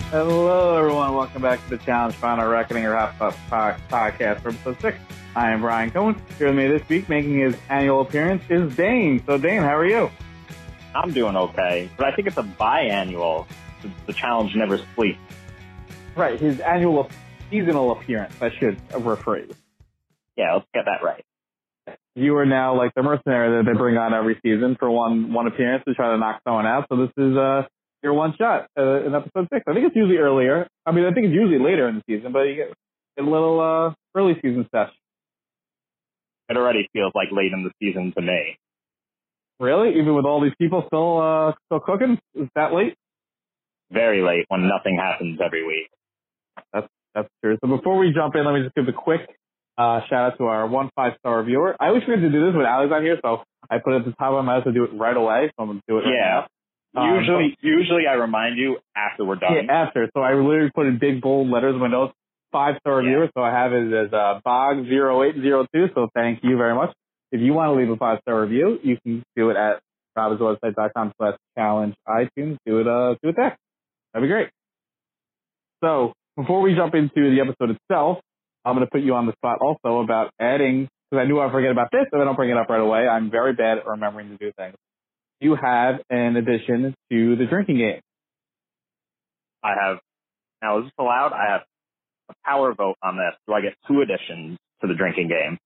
Hello, everyone. Welcome back to the Challenge Final Reckoning or Half Up podcast for episode 6. I am Brian Cohen. Here with me this week, making his annual appearance, is Dane. So, Dane, how are you? I'm doing okay, but I think it's a biannual. The challenge never sleeps. Right, his annual seasonal appearance, I should rephrase. Yeah, let's get that right. You are now like the mercenary that they bring on every season for one appearance to try to knock someone out. So this is your one shot in episode 6. I think it's usually earlier. I mean, I think it's usually later in the season, but you get a little early season sesh. It already feels like late in the season to me. Really? Even with all these people still cooking? Is that late? Very late when nothing happens every week. That's true. So before we jump in, let me just give a quick shout out to our 1 5-star reviewer. I always forget to do this when Allie's on here, so I put it at the top. I might as well do it right away. So I'm going to do it right now. Usually I remind you after we're done. Yeah, after. So I literally put in big bold letters in my notes, 5-star reviewer. So I have it as Bog0802. So thank you very much. If you want to leave a 5-star review, you can do it at robbinswebsite.com/challenge iTunes. Do it there. That'd be great. So before we jump into the episode itself, I'm going to put you on the spot also about adding, because I knew I'd forget about this, if I don't bring it up right away. I'm very bad at remembering to do things. You have an addition to the drinking game. I have, now is this allowed? I have a power vote on this. Do I get 2 additions to the drinking game?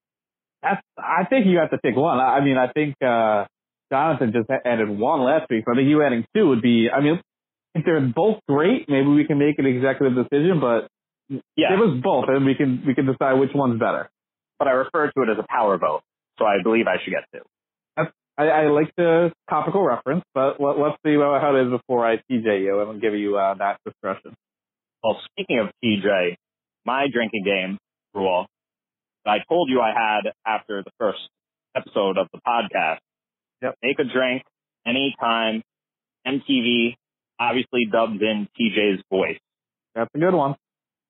I think you have to pick one. I mean, I think Jonathan just added 1 last week, so I think you adding 2 would be, I mean, if they're both great, maybe we can make an executive decision, but give us both and we can decide which one's better. But I refer to it as a power vote, so I believe I should get 2. I like the topical reference, but let's see how it is before I TJ you and give you that discretion. Well, speaking of TJ, my drinking game rule that I told you I had after the first episode of the podcast. Yep. Make a drink anytime. MTV obviously dubbed in TJ's voice. That's a good one.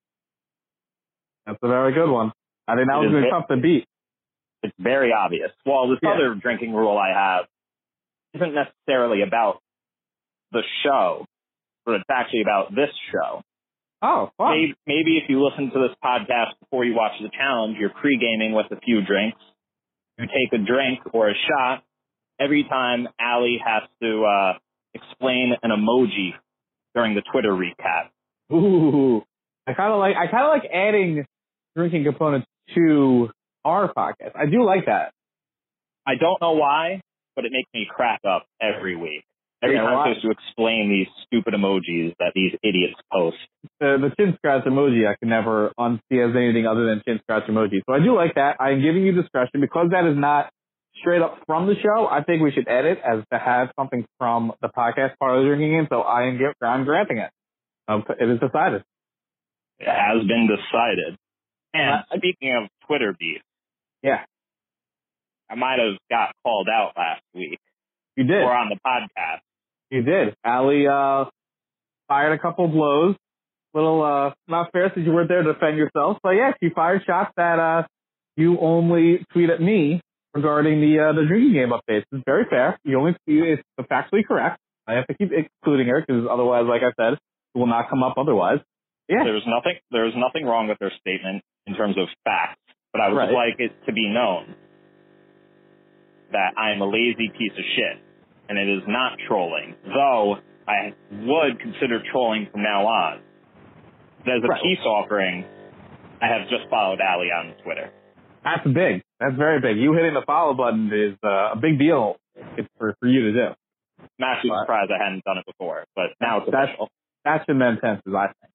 That's a very good one. I think that was going to be tough to beat. It's very obvious. Well, this other drinking rule I have isn't necessarily about the show, but it's actually about this show. Oh, fun. Maybe if you listen to this podcast before you watch the challenge, you're pre-gaming with a few drinks. You take a drink or a shot every time Allie has to explain an emoji during the Twitter recap. Ooh, I kind of like adding drinking components to our podcast. I do like that. I don't know why, but it makes me crack up every week. Every time I'm supposed to explain these stupid emojis that these idiots post. The chin scratch emoji I can never unsee as anything other than chin scratch emoji. So I do like that. I'm giving you discretion because that is not straight up from the show. I think we should edit as to have something from the podcast part of the drinking game. So I'm granting it. It is decided. It has been decided. And speaking of Twitter beef. Yeah. I might have got called out last week. You did. Or on the podcast. You did. Allie fired a couple blows. Little not fair since you weren't there to defend yourself. But yeah, she fired shots that you only tweet at me regarding the drinking game updates. It's very fair. It's factually correct. I have to keep excluding her because otherwise, like I said, it will not come up otherwise. Yeah. There was nothing wrong with her statement in terms of facts, but I would like it to be known that I am a lazy piece of shit, and it is not trolling, though I would consider trolling from now on. As a peace offering, I have just followed Allie on Twitter. That's big. That's very big. You hitting the follow button is a big deal for you to do. I'm actually surprised I hadn't done it before, but now it's official. That's in the intenses, I think.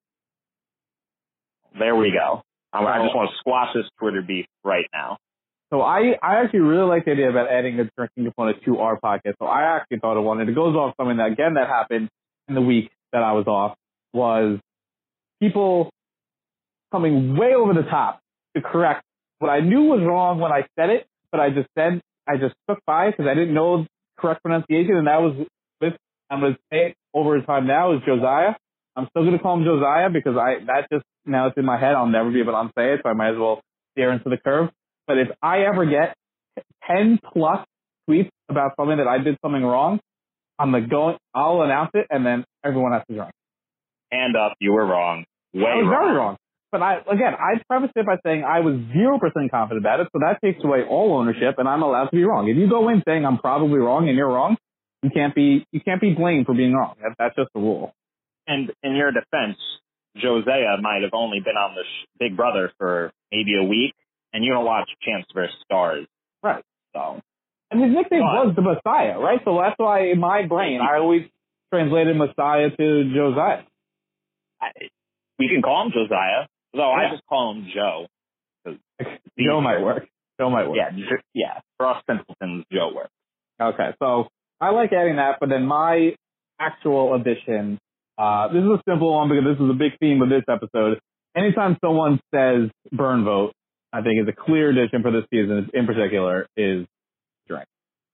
There we go. I just want to squash this Twitter beef right now. So I actually really like the idea about adding a drinking component to our podcast. So I actually thought of one, and it goes off something that, again, that happened in the week that I was off, was people coming way over the top to correct what I knew was wrong when I said it, but I just took by because I didn't know correct pronunciation, and that was I'm going to say it over time now is Josiah. I'm still going to call him Josiah because now it's in my head. I'll never be able to unsay it, so I might as well steer into the curve. But if I ever get 10 plus tweets about something that I did something wrong, I'll announce it, and then everyone has to join. hand up. You were wrong. I was very wrong. But I prefaced it by saying I was 0% confident about it, so that takes away all ownership, and I'm allowed to be wrong. If you go in saying I'm probably wrong and you're wrong, you can't be blamed for being wrong. That's just the rule. And in your defense, Josiah might have only been on the Big Brother for maybe a week, and you don't watch Champs vs. Stars. Right. So, and his nickname was the Messiah, right? So that's why in my brain I always translated Messiah to Josiah. We can call him Josiah, though I just call him Joe. Joe might work. Yeah. For us simpletons, Joe works. Okay, so I like adding that, but then my actual addition, this is a simple one because this is a big theme of this episode. Anytime someone says burn vote, I think is a clear addition for this season in particular is drink.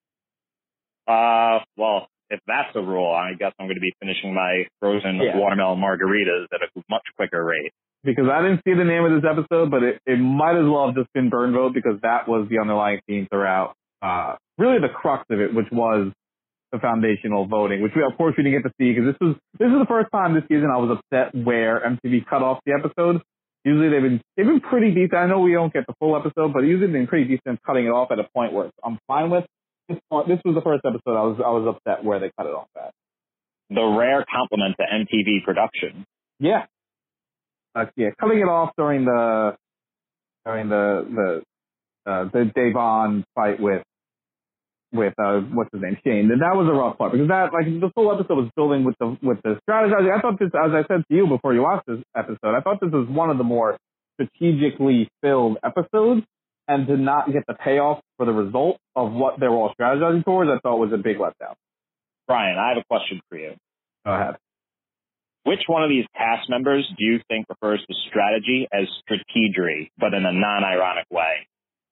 Well, if that's the rule, I guess I'm going to be finishing my frozen watermelon margaritas at a much quicker rate. Because I didn't see the name of this episode, but it might as well have just been burn vote because that was the underlying theme throughout. Really the crux of it, which was the foundational voting, which of course we didn't get to see because this is the first time this season I was upset where MTV cut off the episode. Usually they've been pretty decent. I know we don't get the full episode, but usually they've been pretty decent cutting it off at a point where I'm fine with. This was the first episode I was upset where they cut it off at. The rare compliment to MTV production. Yeah. Cutting it off during the Devon fight with what's his name, Shane. And that was a rough part because the full episode was building with the strategizing. I thought this, as I said to you before you watched this episode, I thought this was one of the more strategically filled episodes, and to not get the payoff for the result of what they were all strategizing towards, I thought was a big letdown. Brian, I have a question for you. Go ahead. Which one of these cast members do you think refers to strategy as strategery, but in a non-ironic way?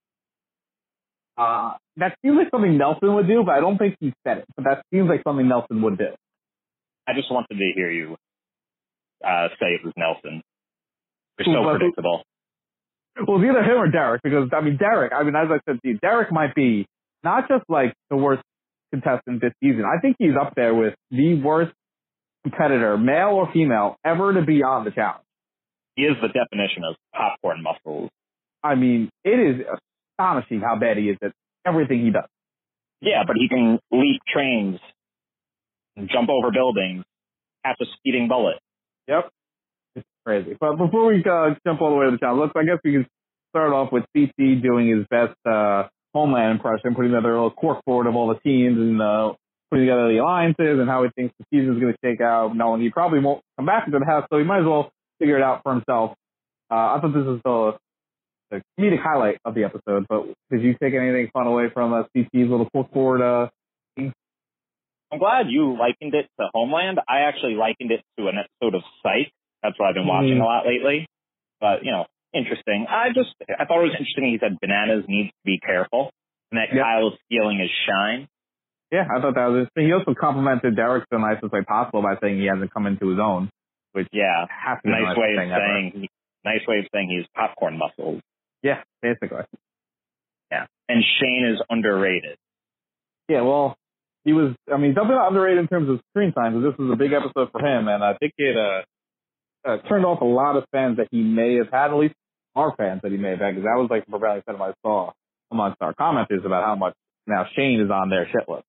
That seems like something Nelson would do, but I don't think he said it. But that seems like something Nelson would do. I just wanted to hear you say it was Nelson. You're so predictable. Well, it's either him or Derek, because, Derek, as I said to you, Derek might be not just like the worst contestant this season. I think he's up there with the worst competitor, male or female, ever to be on the challenge. He is the definition of popcorn muscles. It is astonishing how bad he is at everything he does. Yeah, but he can leap trains, jump over buildings, catch a speeding bullet. Yep. It's crazy. But before we jump all the way to the challenge, I guess we can start off with CC doing his best Homeland impression, putting together a little corkboard of all the teams and putting together the alliances and how he thinks the season is going to shake out, knowing he probably won't come back into the house, so he might as well figure it out for himself. I thought this was the comedic highlight of the episode, but did you take anything fun away from CC's little corkboard thing? I'm glad you likened it to Homeland. I actually likened it to an episode of Psych. That's what I've been watching a lot lately. But, interesting. I thought it was interesting he said Bananas needs to be careful and that Kyle is stealing his shine. Yeah, I thought that was interesting. He also complimented Derek the nicest way possible by saying he hasn't come into his own, which has to be nice way of saying he's popcorn muscles. Yeah, basically. Yeah. And Shane is underrated. Yeah, well, he was, definitely not underrated in terms of screen time, because this was a big episode for him, and I think it turned off a lot of fans that he may have had, at least our fans that he may have had, because that was like the prevailing sentiment I saw amongst our commenters about how much now Shane is on their shit list.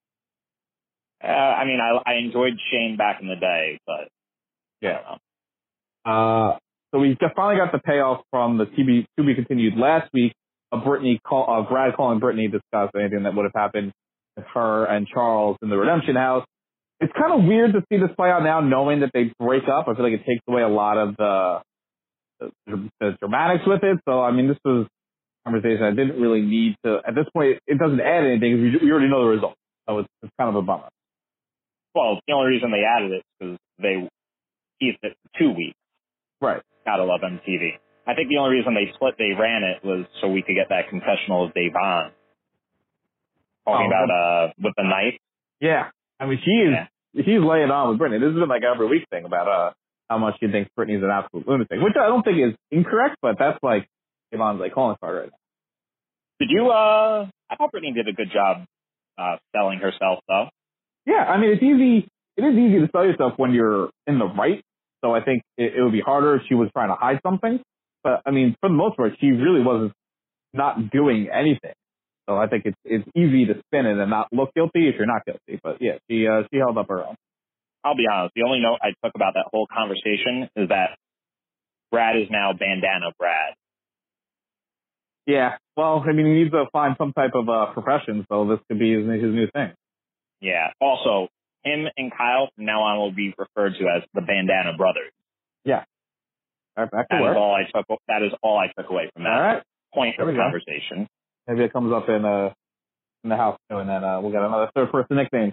I enjoyed Shane back in the day, but yeah. So we finally got the payoff from the to be continued last week of Brad calling Brittany to discuss anything that would have happened with her and Charles in the Redemption House. It's kind of weird to see this play out now, knowing that they break up. I feel like it takes away a lot of the dramatics with it. So, this was a conversation I didn't really need to. At this point, it doesn't add anything because we already know the result. So it's kind of a bummer. Well, the only reason they added it is because they teased it for 2 weeks. Right. Gotta love MTV. I think the only reason they ran it was so we could get that confessional of Devon. Talking about with the knife. Yeah. She's laying on with Brittany. This has been like every week thing about how much she thinks Brittany's an absolute lunatic, which I don't think is incorrect, but that's like Devon's like calling card right now. Did you I thought Brittany did a good job selling herself though. Yeah, it is easy to sell yourself when you're in the right. So I think it would be harder if she was trying to hide something. But I mean, for the most part, she really wasn't not doing anything. So I think it's easy to spin it and not look guilty if you're not guilty. But yeah, she held up her own. I'll be honest. The only note I took about that whole conversation is that Brad is now Bandana Brad. Yeah. Well, I mean, he needs to find some type of profession, so this could be his new thing. Yeah. Also, him and Kyle from now on will be referred to as the Bandana Brothers. Yeah. That is all I took away from that all right. point of conversation. Maybe it comes up in the house too, and then we'll get another third person nickname.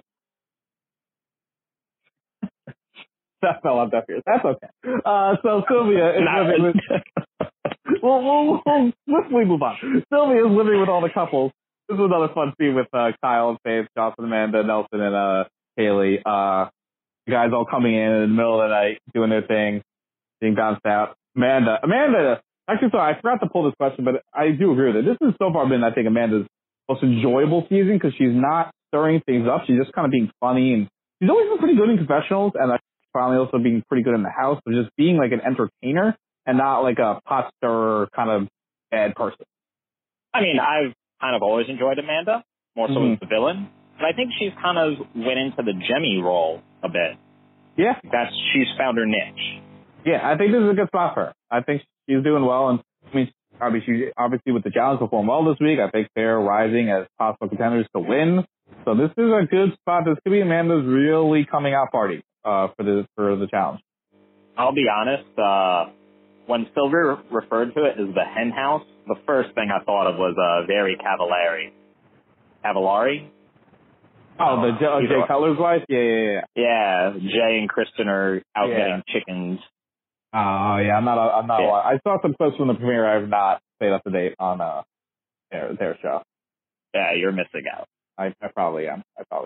That fell on deaf ears. That's okay. So Sylvia is living with. We'll swiftly move on. Sylvia is living with all the couples. This was another fun scene with Kyle and Faith, Jocelyn, Amanda, Nelson, and Haley. You guys all coming in the middle of the night, doing their thing, being bounced out. Amanda. Actually, sorry, I forgot to pull this question, but I do agree with it. This has so far been, I think, Amanda's most enjoyable season because she's not stirring things up. She's just kind of being funny, and she's always been pretty good in confessionals, and finally also being pretty good in the house, but just being like an entertainer and not like a pot stirrer kind of bad person. I mean, I've kind of always enjoyed Amanda, more so as the villain, but I think she's kind of went into the Jemmy role a bit. Yeah. She's found her niche. Yeah, I think this is a good spot for her. I think she's doing well, and I mean, obviously with the challenge performed well this week. I think they're rising as possible contenders to win. So this is a good spot. This could be Amanda's really coming out party for the challenge. I'll be honest. When Silver referred to it as the hen house, the first thing I thought of was very Cavallari. Oh, the Jay Cutler's wife? Yeah. Yeah, Jay and Kristen are out getting chickens. Oh, yeah, I'm not. I saw some clips from the premiere. I have not stayed up to date on their show. Yeah, you're missing out. I probably am. So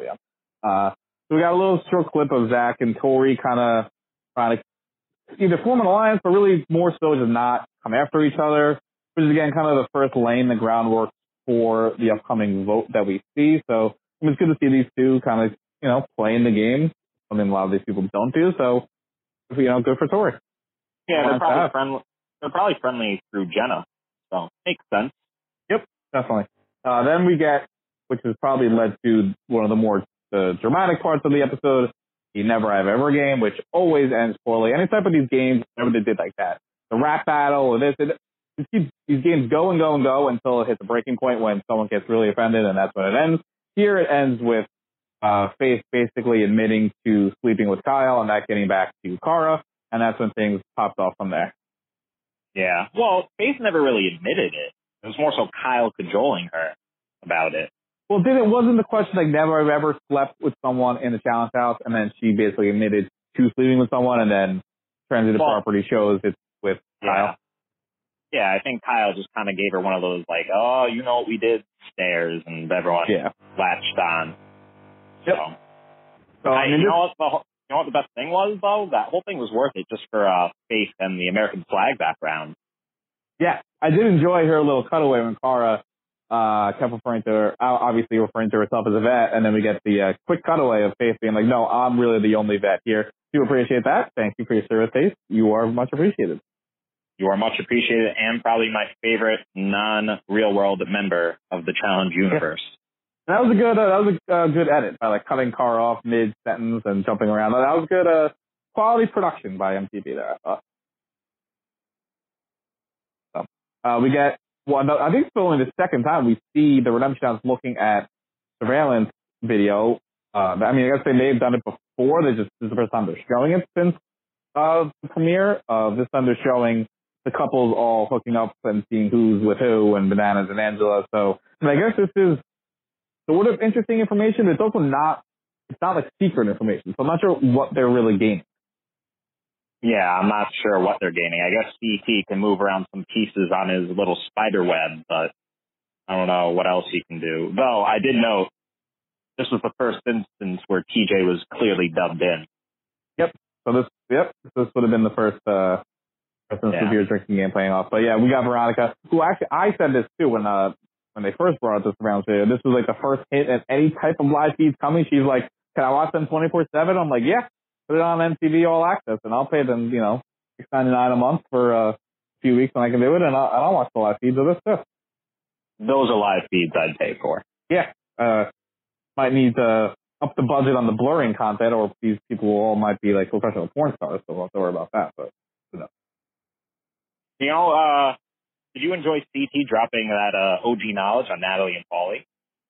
we got a little short clip of Zach and Tori kind of trying to either form an alliance, but really more so just not come after each other, which is, again, kind of the first laying the groundwork for the upcoming vote that we see. So it's good to see these two kind of, playing the game, something a lot of these people don't do. So, good for Tori. Yeah, they're probably friendly through Jenna, so makes sense. Yep, definitely. Then we get, which has probably led to one of the more dramatic parts of the episode, the Never Have Ever game, which always ends poorly. Any type of these games, whenever they did like that, the rap battle or this, it keeps these games go and go and go until it hits a breaking point when someone gets really offended, and that's when it ends. Here it ends with Faith basically admitting to sleeping with Kyle and that getting back to Cara. And that's when things popped off from there. Yeah. Well, Faith never really admitted it. It was more so Kyle cajoling her about it. Well, wasn't the question like never have ever slept with someone in the challenge house, and then she basically admitted to sleeping with someone, and then Transitive Property shows it's with Kyle? Yeah, I think Kyle just kind of gave her one of those like, oh, you know what we did stares, and everyone latched on. Yep. So you know what the best thing was, though? That whole thing was worth it just for Faith and the American flag background. Yeah, I did enjoy her little cutaway when Cara kept referring to her, obviously referring to herself as a vet, and then we get the quick cutaway of Faith being like, no, I'm really the only vet here. Do appreciate that. Thank you for your service, Faith. You are much appreciated. You are much appreciated and probably my favorite non-real-world member of the challenge universe. Yeah. That was a good edit by cutting Cara off mid-sentence and jumping around. That was good quality production by MTV there, I thought. So, we get I think it's only the second time we see the Redemption House looking at surveillance video. I guess they may have done it before. This is the first time they're showing it since the premiere. This time they're showing the couples all hooking up and seeing who's with who and Bananas and Angela. So I guess this is sort of interesting information. It's also not like secret information. So I'm not sure what they're really gaining. Yeah, I'm not sure what they're gaining. I guess CT can move around some pieces on his little spider web, but I don't know what else he can do. Though I did note this was the first instance where TJ was clearly dubbed in. Yep. So this would have been the first instance of beer drinking game playing off. But yeah, we got Veronica, who actually I said this too when they first brought this around video. This was like the first hit at any type of live feeds coming. She's like, can I watch them 24/7? I'm like, yeah. put it on MTV All Access, and I'll pay them, $6.99 a month for a few weeks when I can do it, and I'll watch the live feeds of this too. Those are live feeds I'd pay for. Yeah. Might need to up the budget on the blurring content, or these people all might be like professional porn stars, so we'll have to worry about that. But did you enjoy CT dropping that OG knowledge on Natalie and Paulie?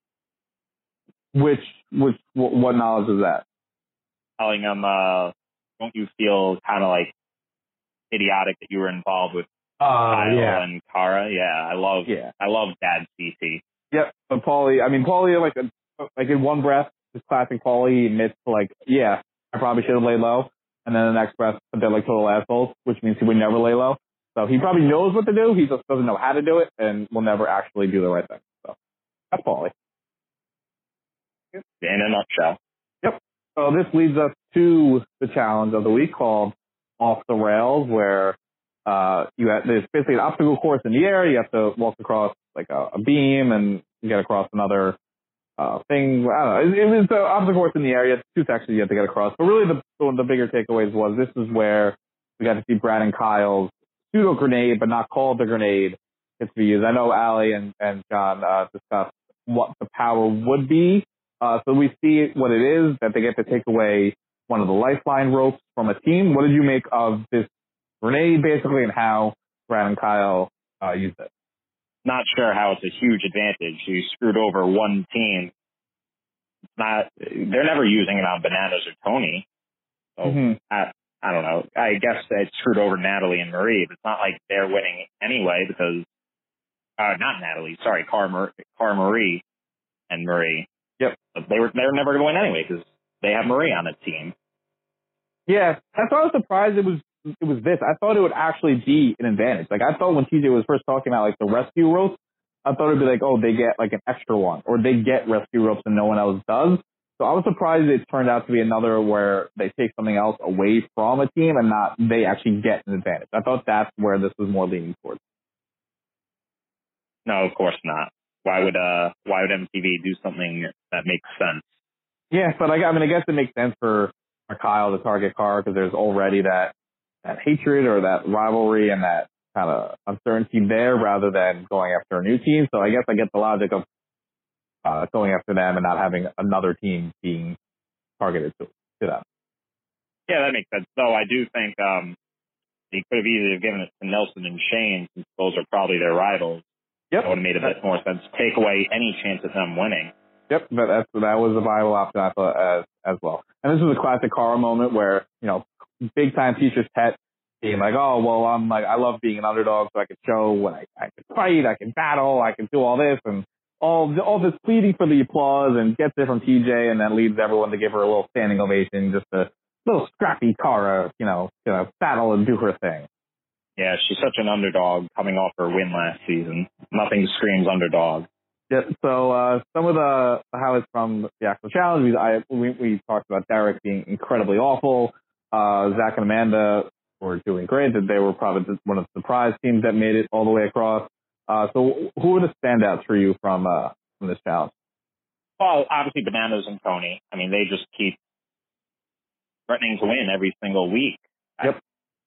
What knowledge is that? Telling them, don't you feel kind of like idiotic that you were involved with Kyle and Cara? Yeah, I love Dad CT. Yep, but Paulie, like in one breath, this classic Paulie, he admits I probably should have laid low, and then the next breath, they're like total assholes, which means he would never lay low. So he probably knows what to do, he just doesn't know how to do it, and will never actually do the right thing. So that's Paulie. In a nutshell. Yep. So this leads us to the challenge of the week called Off the Rails, where there's basically an obstacle course in the air. You have to walk across like a beam and get across another thing. I don't know. It was the obstacle course in the air. You have two sections you have to get across. But really, one of the bigger takeaways was this is where we got to see Brad and Kyle's pseudo grenade, but not called the grenade, gets to be used. I know Allie and John discussed what the power would be. So we see what it is, that they get to take away one of the lifeline ropes from a team. What did you make of this grenade, basically, and how Brad and Kyle used it? Not sure how it's a huge advantage. You screwed over one team. They're never using it on Bananas or Tony. So I don't know. I guess it screwed over Natalie and Marie, but it's not like they're winning anyway because, not Natalie, sorry, Cara Marie and Marie. Yep. They were never going to win anyway because they have Marie on the team. Yeah, that's why I was surprised it was this. I thought it would actually be an advantage. Like, I thought when TJ was first talking about, like, the rescue ropes, I thought it'd be like, oh, they get, like, an extra one, or they get rescue ropes and no one else does. So I was surprised it turned out to be another where they take something else away from a team and not they actually get an advantage. I thought that's where this was more leaning towards. No, of course not. Why would MTV do something that makes sense? Yeah, but I guess it makes sense for Kyle to target Cara because there's already that hatred or that rivalry and that kind of uncertainty there rather than going after a new team. So I guess I get the logic of going after them and not having another team being targeted to them. Yeah, that makes sense. Though I do think they could have either given it to Nelson and Shane, since those are probably their rivals. Yep. That would have made a bit more sense. Take away any chance of them winning. Yep, but that was a viable option I thought as well. And this was a classic Cara moment where, big time teacher's pet being like, oh, well, I love being an underdog so I can show when I can fight, I can battle, I can do all this and all this pleading for the applause and gets it from TJ and then leads everyone to give her a little standing ovation, just a little scrappy Cara, battle and do her thing. Yeah, she's such an underdog coming off her win last season. Nothing screams underdog. Yeah, so some of the highlights from the actual challenge, we talked about Derek being incredibly awful. Zach and Amanda were doing great. That they were probably one of the surprise teams that made it all the way across. So who were the standouts for you from this challenge? Well, obviously Bananas and Tony. I mean, they just keep threatening to win every single week. Yep.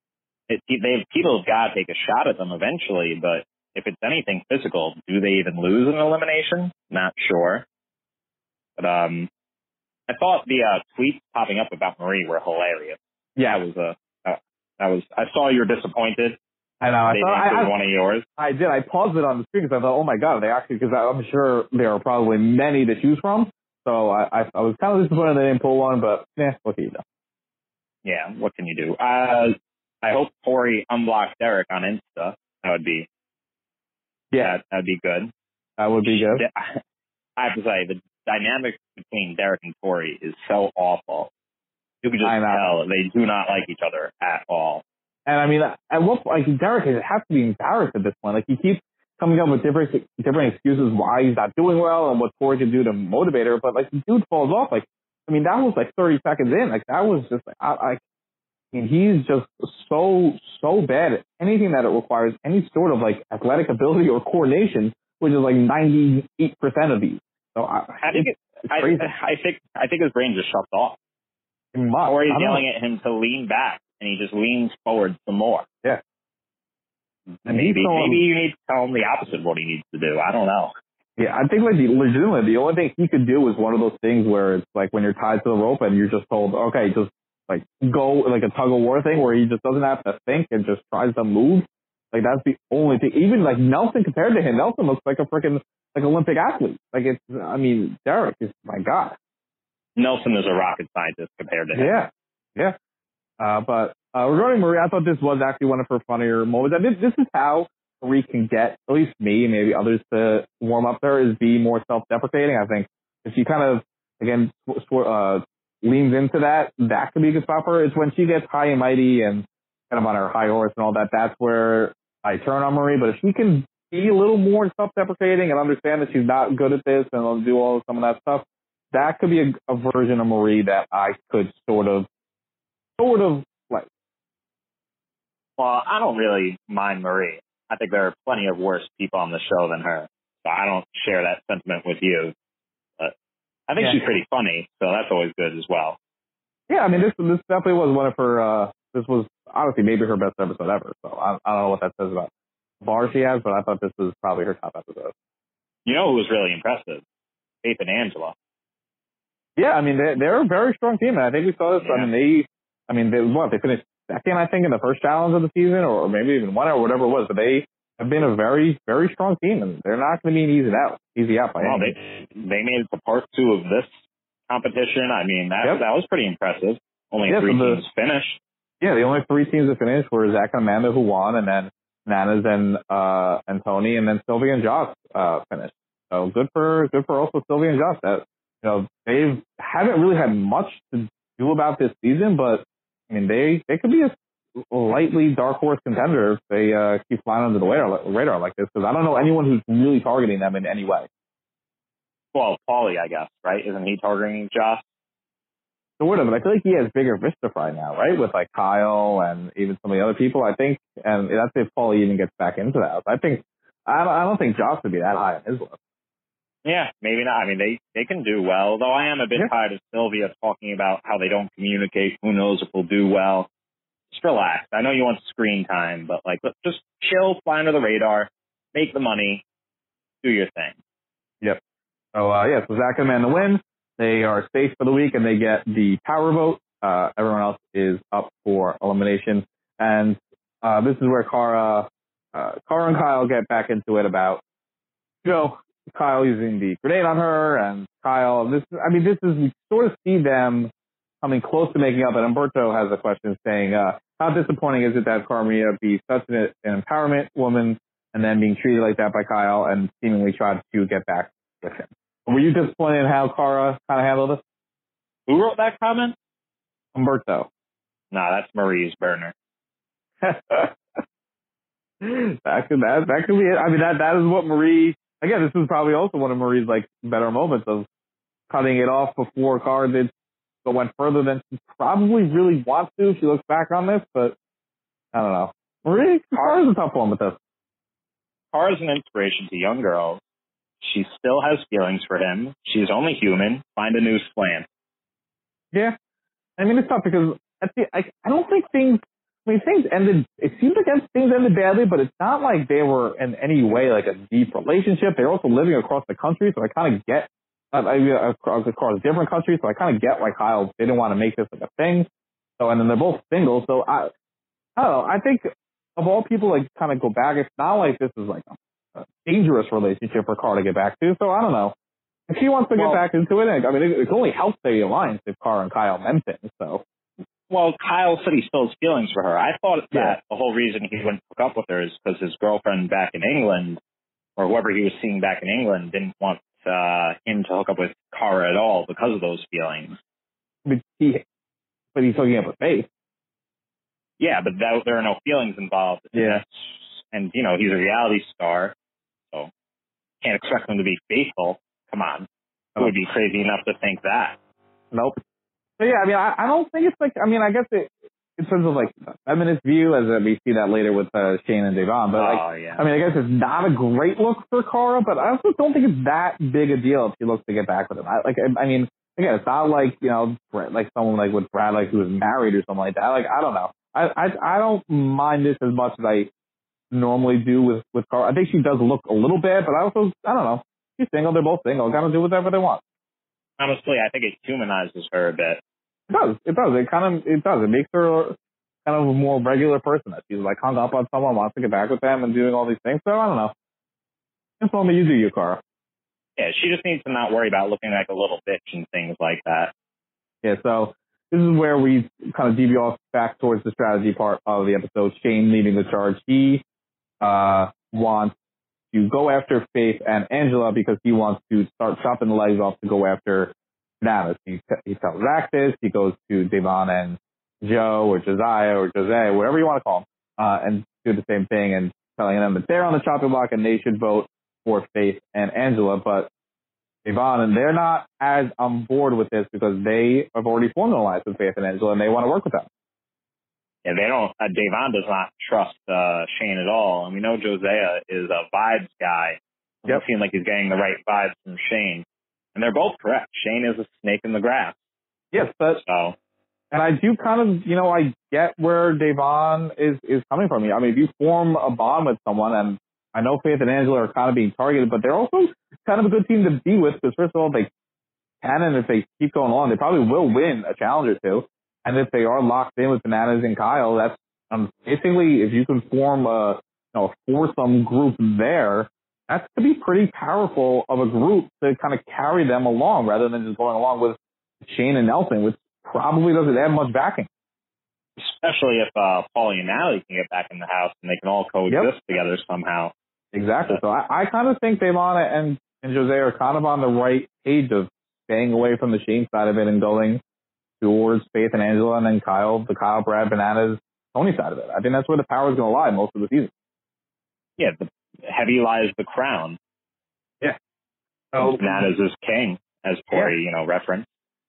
People have got to take a shot at them eventually, but if it's anything physical, do they even lose an elimination? Not sure. But I thought the tweets popping up about Marie were hilarious. Yeah, I saw you were disappointed. I know. I thought one of yours. I did. I paused it on the screen because I thought, oh my god, because I'm sure there are probably many to choose from. So I was kind of disappointed they didn't pull one, but what can you do? Yeah, what can you do? I hope Tori unblocked Derek on Insta. That would be. Yeah, that'd be good. That would be good. I have to say, the dynamic between Derek and Tori is so awful. You can just tell they do not like each other at all. And I mean, at what point, Derek has to be embarrassed at this point. Like, he keeps coming up with different excuses why he's not doing well and what Tori can do to motivate her. But, the dude falls off. That was 30 seconds in. That was just, he's just so bad at anything that it requires any sort of, athletic ability or coordination, which is, 98% of these. So, I think his brain just shuts off. Or he's yelling at him to lean back, and he just leans forward some more. Yeah. And maybe you need to tell him the opposite of what he needs to do. I don't know. Yeah, I think legitimately the only thing he could do is one of those things where it's like when you're tied to the rope and you're just told, okay, just like go, like a tug of war thing where he just doesn't have to think and just tries to move. Like that's the only thing. Even like Nelson compared to him, Nelson looks like a freaking like Olympic athlete. Like it's, I mean, Derek is, my God. Nelson is a rocket scientist compared to him. Yeah. But regarding Marie, I thought this was actually one of her funnier moments. This is how Marie can get, at least me and maybe others, to warm up to her, is be more self-deprecating. I think if she kind of, again, leans into that could be a good spot for her. It's when she gets high and mighty and kind of on her high horse and all that, that's where I turn on Marie. But if she can be a little more self-deprecating and understand that she's not good at this and will do some of that stuff, that could be a version of Marie that I could sort of like. Well, I don't really mind Marie. I think there are plenty of worse people on the show than her. So I don't share that sentiment with you. But I think she's pretty funny, so that's always good as well. Yeah, I mean, this definitely was one of her, this was honestly maybe her best episode ever. So I don't know what that says about the bar she has, but I thought this was probably her top episode. You know who was really impressive? Faith and Angela. Yeah, I mean, they're a very strong team, and I think we saw this. Yeah. They finished second, I think, in the first challenge of the season, or maybe even won or whatever it was, but they have been a very, very strong team, and they're not going to be an easy out by any means. They made it to part 2 of this competition. I mean, that was pretty impressive. Only 3 teams finished. Yeah, the only 3 teams that finished were Zach and Amanda, who won, and then Nanas and Tony, and then Sylvia and Josh finished. So good for also Sylvia and Josh. That, you know, they haven't really had much to do about this season, but I mean, they could be a lightly dark horse contender if they keep flying under the radar like this, because I don't know anyone who's really targeting them in any way. Well, Paulie, I guess, right? Isn't he targeting Josh? Sort of, but I feel like he has bigger Vistify now, right? With like Kyle and even some of the other people, I think, and that's if Paulie even gets back into that. I don't think Josh would be that high on his list. Yeah, maybe not. I mean, they can do well, though I am a bit tired of Sylvia talking about how they don't communicate. Who knows if we'll do well. Just relax. I know you want screen time, but like, let's just chill, fly under the radar, make the money, do your thing. Yep. So, so Zach and Amanda win. They are safe for the week, and they get the power vote. Everyone else is up for elimination. And this is where Cara and Kyle get back into it about, Kyle using the grenade on her, and Kyle, we sort of see them coming close to making up, and Humberto has a question saying, how disappointing is it that Cara Maria be such an empowerment woman and then being treated like that by Kyle and seemingly tried to get back with him? Were you disappointed in how Cara kind of handled it? Who wrote that comment? Humberto. Nah, that's Marie's burner. that could be it. I mean, that is what Marie, again, this is probably also one of Marie's like better moments of cutting it off before Cara went further than she probably really wants to if she looks back on this, but I don't know. Cara's a tough one with this. Cara's an inspiration to young girls. She still has feelings for him. She's only human. Find a new slant. Yeah. I mean, it's tough because I don't think things ended, it seems like things ended badly, but it's not like they were in any way like a deep relationship. They're also living across the country, so I kind of get, across different countries, so I kind of get why Kyle didn't want to make this like a thing. So, and then they're both single, so I don't know. I think of all people like kind of go back, it's not like this is like a dangerous relationship for Cara to get back to, so I don't know. If she wants to get back into it, I mean, it can only help the alliance if Cara and Kyle meant things, so. Well, Kyle said he still has feelings for her. I thought that the whole reason he wouldn't hook up with her is because his girlfriend back in England, or whoever he was seeing back in England, didn't want him to hook up with Cara at all because of those feelings. But he's hooking up with Faith. Yeah, but there are no feelings involved. Yeah. And, he's a reality star, so can't expect him to be faithful. Come on. It would be crazy enough to think that. Nope. So, yeah, I mean, I don't think it's like, I mean, I guess in terms of like feminist view, as we see that later with Shane and Devon, but I mean, I guess it's not a great look for Cara, but I also don't think it's that big a deal if she looks to get back with him. I mean, again, it's not like, like someone like with Brad, like who was married or something like that. Like, I don't know. I don't mind this as much as I normally do with Carl. I think she does look a little bad, but I don't know. She's single. They're both single. Kind of do whatever they want. Honestly, I think it humanizes her a bit. It does. It does. It makes her kind of a more regular person that she's like hung up on someone, wants to get back with them and doing all these things. So I don't know. Just let me you do you, Cara. Yeah, she just needs to not worry about looking like a little bitch and things like that. Yeah, so this is where we kind of deviate off back towards the strategy part of the episode. Shane leading the charge. He wants to go after Faith and Angela because he wants to start chopping the legs off to go after Bananas. He tells Zach this. He goes to Devon and Joe or Josiah or Jose, whatever you want to call them, and do the same thing and telling them that they're on the chopping block and they should vote for Faith and Angela. But Devon, and they're not as on board with this because they have already formed an alliance with Faith and Angela and they want to work with them. Yeah, they don't. Devon does not trust Shane at all, and we know Josiah is a vibes guy. Doesn't seem like he's getting the right vibes from Shane, and they're both correct. Shane is a snake in the grass. Yes, but and I do kind of, I get where Devon is coming from. I mean, if you form a bond with someone, and I know Faith and Angela are kind of being targeted, but they're also kind of a good team to be with because first of all, they can, and if they keep going along, they probably will win a challenge or two. And if they are locked in with Bananas and Kyle, that's basically, if you can form a foursome group there, that's to be pretty powerful of a group to kind of carry them along rather than just going along with Shane and Nelson, which probably doesn't have much backing. Especially if Paulie and Natalie can get back in the house and they can all coexist together somehow. Exactly. So I kind of think Devon and Jose are kind of on the right page of staying away from the Shane side of it and going towards Faith and Angela and then the Kyle, Brad, Bananas, Tony side of it. I think that's where the power is going to lie most of the season. Yeah, the heavy lies the crown. Yeah. So Bananas is king, as Corey, referenced.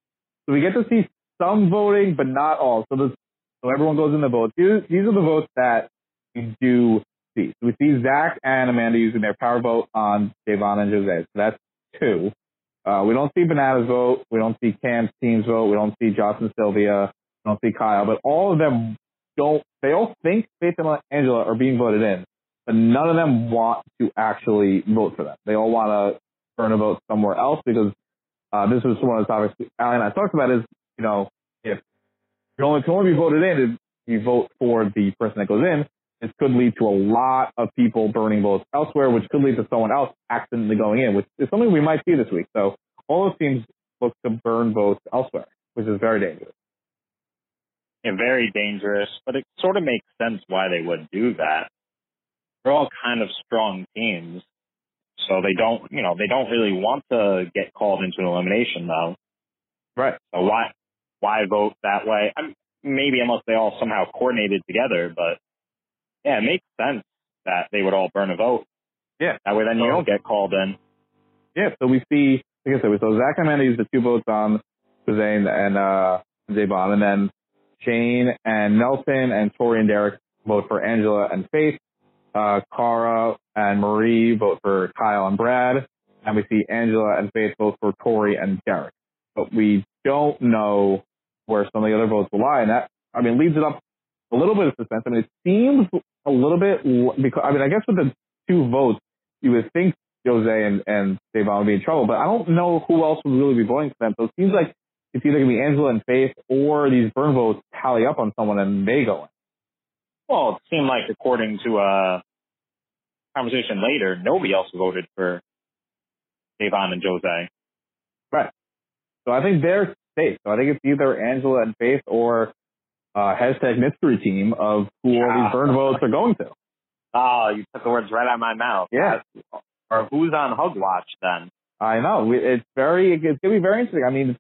So we get to see some voting, but not all. So everyone goes in the votes. These are the votes that we do see. So we see Zach and Amanda using their power vote on Devon and Jose. So that's 2. We don't see Bananas vote. We don't see Cam's team's vote. We don't see Josh and Sylvia. We don't see Kyle. But all of them they all think Faith and Angela are being voted in, but none of them want to actually vote for them. They all want to burn a vote somewhere else because this is one of the topics Allie and I talked about is, if you can only be voted in if you vote for the person that goes in, this could lead to a lot of people burning votes elsewhere, which could lead to someone else accidentally going in, which is something we might see this week. So all those teams look to burn votes elsewhere, which is very dangerous. Yeah, very dangerous, but it sort of makes sense why they would do that. They're all kind of strong teams, so they don't really want to get called into an elimination, though. Right. So why vote that way? I mean, maybe unless they all somehow coordinated together, but yeah, it makes sense that they would all burn a vote. Yeah. That way then you don't get called in. Yeah, so we see, like I said, so Zach and Amanda use the 2 votes on Jose and Devon, and then Shane and Nelson and Tori and Derek vote for Angela and Faith. Cara and Marie vote for Kyle and Brad. And we see Angela and Faith vote for Tori and Derek. But we don't know where some of the other votes will lie. And that, leaves it up a little bit of suspense. It seems a little bit, because, I guess with the 2 votes, you would think Jose and Devon would be in trouble, but I don't know who else would really be voting for them. So it seems like it's either going to be Angela and Faith or these burn votes tally up on someone and they go in. Well, it seemed like, according to a conversation later, nobody else voted for Devon and Jose. Right. So I think they're safe. So I think it's either Angela and Faith or hashtag mystery team of who all these burn votes are going to. Oh, you took the words right out of my mouth. Yeah. Or who's on Hug Watch then? I know. It's going to be very interesting.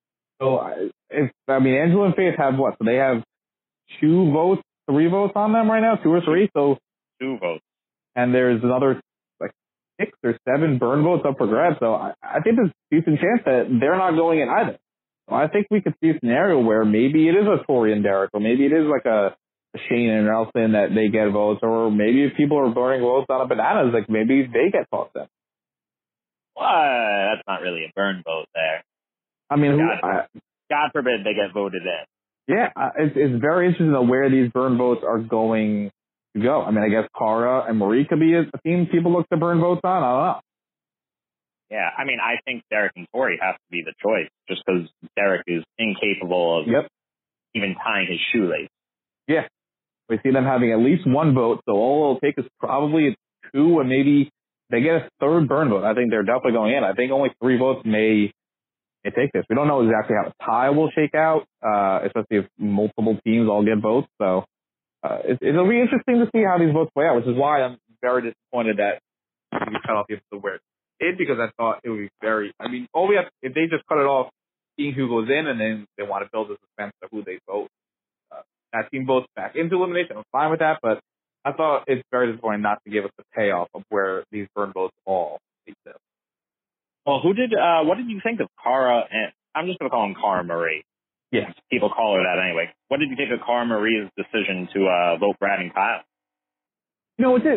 Angela and Faith have what? So they have 2 votes, 3 votes on them right now, 2 or 3. So 2 votes. And there's another 6 or 7 burn votes up for grabs. So I think there's a decent chance that they're not going in either. So I think we could see a scenario where maybe it is a Tori and Derek, or maybe it is like a Shane and Nelson that they get votes, or maybe if people are burning votes on a Bananas, like maybe they get tossed in. Well, that's not really a burn vote there. I mean, God forbid they get voted in. Yeah, it's very interesting to where these burn votes are going to go. I mean, I guess Cara and Marie could be a team people look to burn votes on. I don't know. Yeah, I mean, I think Derek and Tori have to be the choice just because Derek is incapable of even tying his shoelace. Yeah. We see them having at least one vote, so all it'll take is probably 2, and maybe they get a third burn vote. I think they're definitely going in. I think only 3 votes may take this. We don't know exactly how the tie will shake out, especially if multiple teams all get votes. So it'll be interesting to see how these votes play out, which is why I'm very disappointed that we cut off the episode where it, because I thought it would be very, I mean, all we have, if they just cut it off, seeing who goes in, and then they want to build a suspense of who they vote, that team votes back into elimination. I'm fine with that, but I thought it's very disappointing not to give us the payoff of where these burn votes all exist. Well, what did you think of Cara, and I'm just going to call him Cara Marie. Yeah. People call her that anyway. What did you think of Cara Marie's decision to vote Brad and Kyle? You know,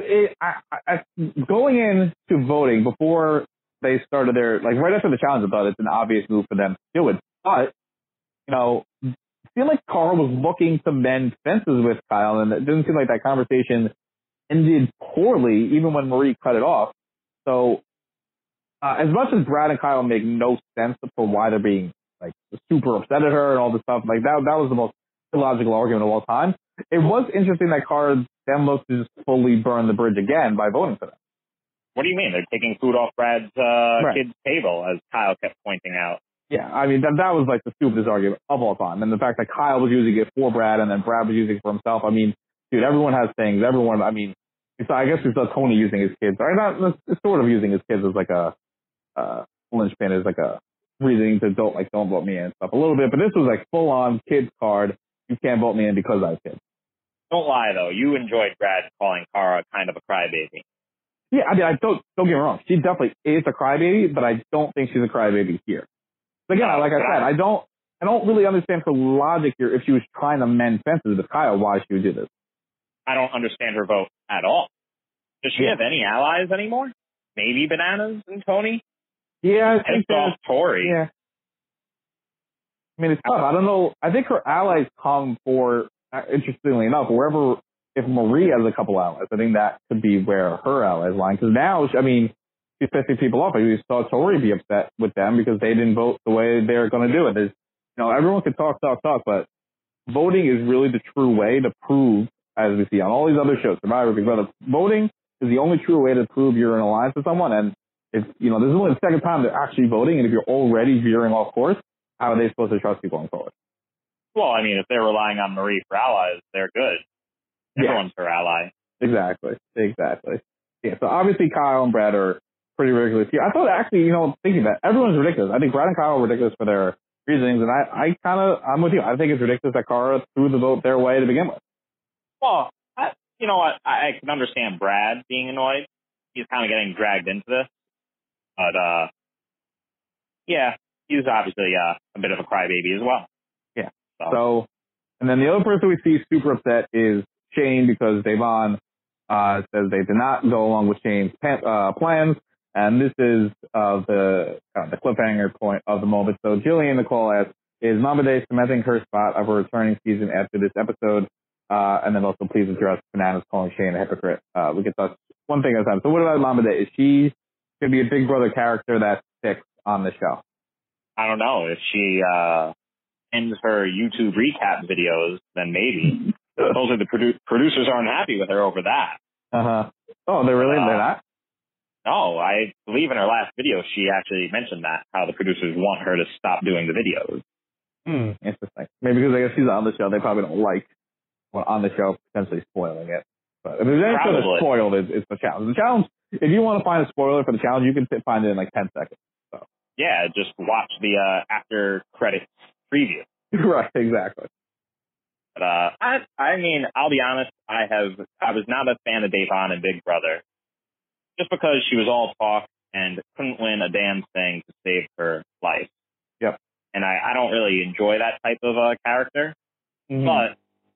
going into voting before they started their, like right after the challenge, I thought it's an obvious move for them to do it. But, you know, I feel like Cara was looking to mend fences with Kyle, and it didn't seem like that conversation ended poorly, even when Marie cut it off. So, as much as Brad and Kyle make no sense for why they're being like super upset at her and all this stuff, like that was the most illogical argument of all time. It was interesting that Cara then looked to just fully burn the bridge again by voting for them. What do you mean? They're taking food off Brad's kid's table, as Kyle kept pointing out. Yeah, I mean, that was like the stupidest argument of all time. And the fact that Kyle was using it for Brad and then Brad was using it for himself. I mean, dude, everyone has things. I mean, I guess we saw Tony using his kids. Or not, sort of using his kids as like a linchpin, as like a reasoning to don't vote me in and stuff a little bit. But this was like full on kids card. You can't vote me in because I have kids. Don't lie, though. You enjoyed Brad calling Cara kind of a crybaby. Yeah, I mean, don't get me wrong. She definitely is a crybaby, but I don't think she's a crybaby here. But again, like I said, I don't really understand her logic here. If she was trying to mend fences with Kyle, why she would do this? I don't understand her vote at all. Does she have any allies anymore? Maybe Bananas and Tony? Yeah, I think so. Tori. Yeah. I mean, it's tough. I don't know. I think her allies come for, interestingly enough, if Marie has a couple allies, I think that could be where her allies lie. Because now, I mean, she's pissing people off. We saw Tori be upset with them because they didn't vote the way they're going to do it. Everyone can talk, but voting is really the true way to prove, as we see on all these other shows, Survivor, Big Brother, voting is the only true way to prove you're in alliance with someone. And if, this is only the second time they're actually voting, and if you're already veering off course, how are they supposed to trust you going forward? Well, I mean, if they're relying on Marie for allies, they're good. Everyone's her ally. Exactly. Yeah, so obviously Kyle and Brad are pretty ridiculous here. I thought actually, thinking that everyone's ridiculous. I think Brad and Kyle are ridiculous for their reasonings, and I'm with you. I think it's ridiculous that Cara threw the vote their way to begin with. Well, you know what? I can understand Brad being annoyed. He's kind of getting dragged into this. But, yeah, he's obviously a bit of a crybaby as well. Yeah. So, and then the other person we see super upset is Shane, because Devon says they did not go along with Shane's plans. And this is the cliffhanger point of the moment. So Jillian Nicole asks, is Mama Day cementing her spot of a returning season after this episode? And then also please address Bananas calling Shane a hypocrite. We can touch one thing at a time. So what about Mama Day? Is she going to be a Big Brother character that sticks on the show? I don't know. If she ends her YouTube recap videos, then maybe. Those are the producers aren't happy with her over that. Uh-huh. Oh, they're not? No, I believe in her last video she actually mentioned that, how the producers want her to stop doing the videos. Interesting. Maybe because I guess she's on the show, they probably don't like on the show potentially spoiling it. But if there's anything that's spoiled, it's the challenge. The challenge, if you want to find a spoiler for the challenge, you can find it in like 10 seconds. So. Yeah, just watch the after credits preview. Right, exactly. But I mean, I'll be honest, I was not a fan of Devon and Big Brother, just because she was all talk and couldn't win a damn thing to save her life. Yep. And I don't really enjoy that type of character, but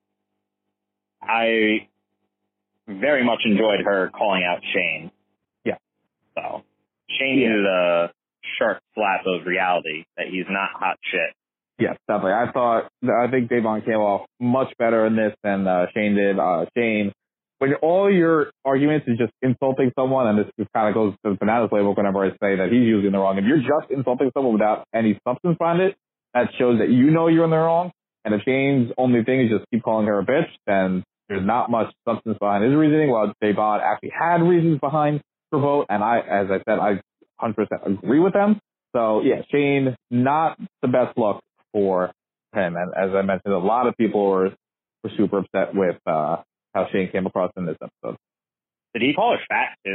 I very much enjoyed her calling out Shane. Yeah. So Shane needed a sharp slap of reality that he's not hot shit. Yes, definitely. I think Devon came off much better in this than Shane did. Shane, when all your arguments is just insulting someone, and this kind of goes to the Bananas playbook whenever I say that he's usually in the wrong, if you're just insulting someone without any substance behind it, that shows that you know you're in the wrong. And if Shane's only thing is just keep calling her a bitch, then there's not much substance behind his reasoning, while Devon actually had reasons behind her vote. And as I said, I 100% agree with them. So, yeah, Shane, not the best look for him. And as I mentioned, a lot of people were super upset with how Shane came across in this episode. Did he call her fat, too?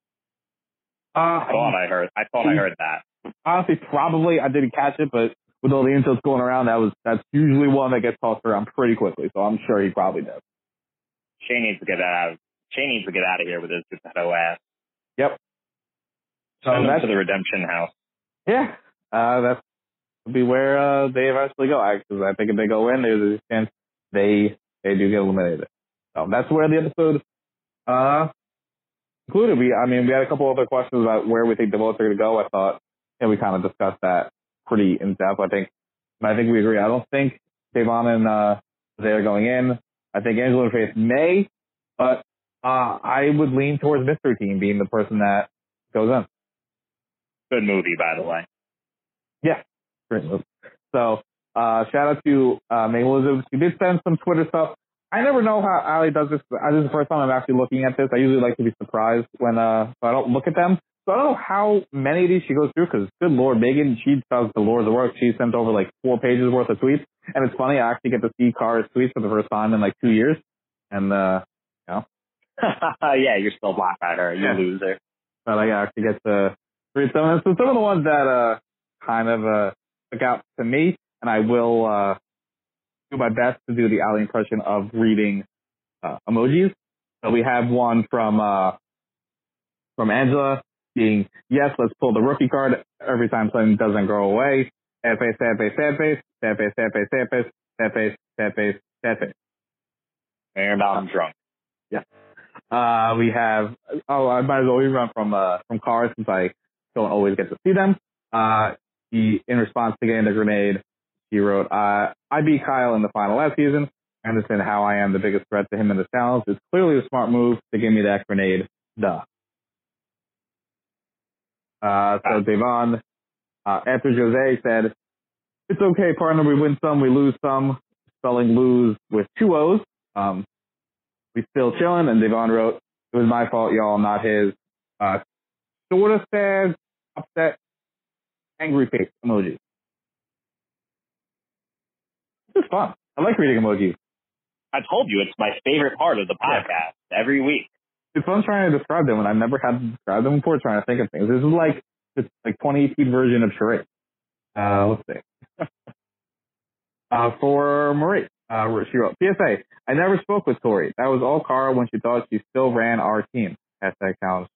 I thought I heard that. Honestly, probably. I didn't catch it, but with all the insults going around, that's usually one that gets tossed around pretty quickly. So I'm sure he probably does. Shane needs to get out of here with his potato ass. Yep. So Send him that's to the redemption house. Yeah. That's be where they eventually go. Because I think if they go in, there's a chance they do get eliminated. So that's where the episode concluded. We had a couple other questions about where we think the votes are going to go. I thought we kind of discussed that pretty in depth. I think we agree. I don't think Devon and they are going in. I think Angela and Faith may, but I would lean towards Mystery Team being the person that goes in. Good movie, by the way. Yeah, great movie. So shout out to Megan Elizabeth. She did send some Twitter stuff. I never know how Allie does this. This is the first time I'm actually looking at this. I usually like to be surprised when so I don't look at them. So I don't know how many of these she goes through because, good Lord, Megan, she does the Lord's work. She sent over like 4 pages worth of tweets. And it's funny, I actually get to see Kara's tweets for the first time in like 2 years. And, yeah, you're still blocked by her. You loser. But I actually get to read some of them. So some of the ones that kind of stick out to me, and I will do my best to do the Allie impression of reading emojis. So we have one from Angela being, yes, let's pull the rookie card every time something doesn't go away. Sad face, sad face, sad face, sad face, sad face, sad face, sad face, sad face, sad face. And I'm drunk. Yeah. We have, I might as well rerun from Cars since I don't always get to see them. In response to getting the grenade, he wrote, I beat Kyle in the final last season. I understand how I am the biggest threat to him in the challenge. It's clearly a smart move to give me that grenade. Duh. So Devon, after Jose said, it's okay, partner, we win some, we lose some, spelling lose with 2 O's. We still chilling, and Devon wrote, it was my fault, y'all, not his. Sort of sad, upset, angry face emoji. This is fun. I like reading emojis. I told you, it's my favorite part of the podcast every week. It's fun trying to describe them when I've never had to describe them before, trying to think of things. This is like 2018 version of charade. Let's see. For Marie, she wrote, PSA, I never spoke with Tori. That was all Cara when she thought she still ran our team. Hashtag challenge.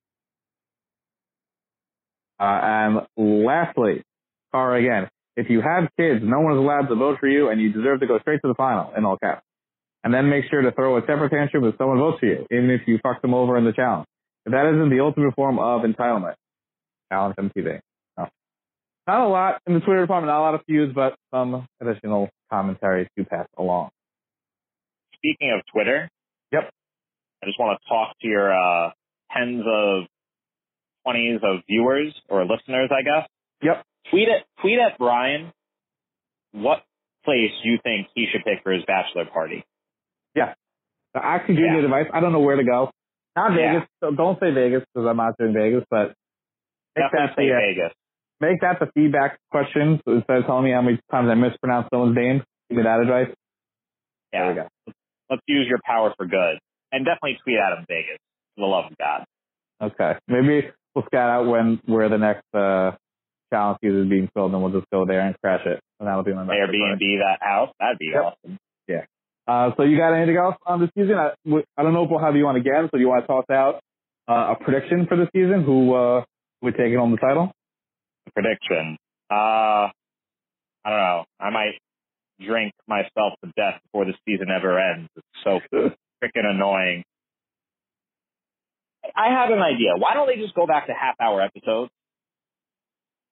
And lastly, Cara again, if you have kids, no one is allowed to vote for you and you deserve to go straight to the final, in all caps. And then make sure to throw a temper tantrum if someone votes for you, even if you fuck them over in the challenge. If that isn't the ultimate form of entitlement. Challenge MTV. No. Not a lot in the Twitter department, not a lot of views, but some additional commentary to pass along. Speaking of Twitter. Yep. I just want to talk to your tens of 20s of viewers or listeners, I guess. Yep. Tweet at Brian what place you think he should pick for his bachelor party. Yeah. I actually gave you advice. I don't know where to go. Not Vegas. So don't say Vegas because I'm not doing Vegas, but definitely say Vegas. Make that the feedback question instead of telling me how many times I mispronounced someone's name. Give me that advice. Yeah. There we go. Let's use your power for good. And definitely tweet out of Vegas. For the love of God. Okay. Maybe we'll scout out where the next challenge season is being filmed, and we'll just go there and crash it. And that'll be my Airbnb that house. That'd be awesome. Yeah. So you got anything else on this season? I don't know if we'll have you on again, so do you want to toss out a prediction for the season? Who would take it on the title? Prediction. I don't know. I might drink myself to death before the season ever ends. It's so freaking annoying. I have an idea. Why don't they just go back to half-hour episodes?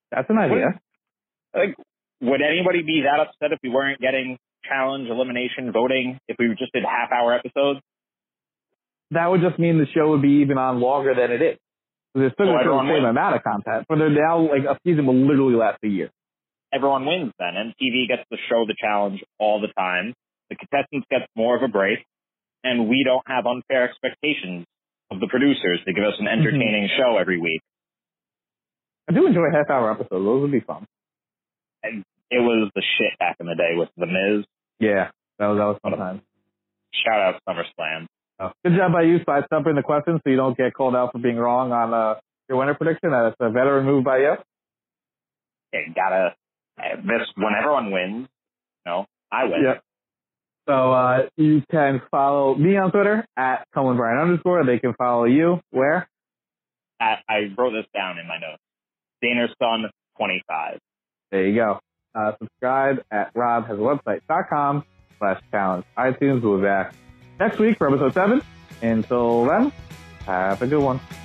That's an idea. Would anybody be that upset if we weren't getting challenge, elimination, voting, if we just did half-hour episodes? That would just mean the show would be even on longer than it is. They're still going to show the same amount of content, but they're now, like, a season will literally last a year. Everyone wins then. MTV gets to show the challenge all the time. The contestants get more of a break, and we don't have unfair expectations of the producers to give us an entertaining show every week. I do enjoy half-hour episodes. Those would be fun. And it was the shit back in the day with The Miz. Yeah, that was fun time. Shout out SummerSlam. Oh. Good job by you sidestepping the question so you don't get called out for being wrong on your winner prediction. That's a veteran move by you. Yeah, when everyone wins, I win. Yep. So you can follow me on Twitter at @CohenBryan_. They can follow you where? I wrote this down in my notes. DanerSon25. There you go. Subscribe at robhasawebsite.com/challenge. iTunes. We'll be back next week for episode 7. Until then, have a good one.